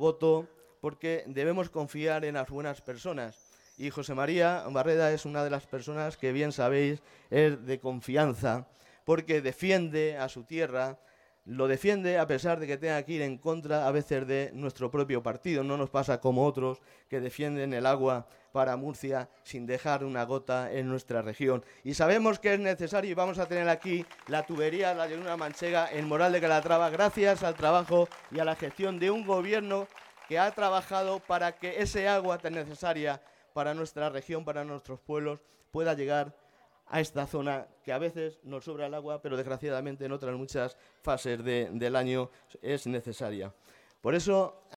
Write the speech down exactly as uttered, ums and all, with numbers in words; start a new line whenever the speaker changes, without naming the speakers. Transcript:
voto porque debemos confiar en las buenas personas. Y José María Barreda es una de las personas que, bien sabéis, es de confianza, porque defiende a su tierra, lo defiende a pesar de que tenga que ir en contra a veces de nuestro propio partido. No nos pasa como otros que defienden el agua para Murcia sin dejar una gota en nuestra región. Y sabemos que es necesario, y vamos a tener aquí la tubería, la llanura manchega en Moral de Calatrava, gracias al trabajo y a la gestión de un gobierno que ha trabajado para que ese agua tan necesaria para nuestra región, para nuestros pueblos, pueda llegar a esta zona que a veces nos sobra el agua, pero desgraciadamente en otras muchas fases de, del año es necesaria. Por eso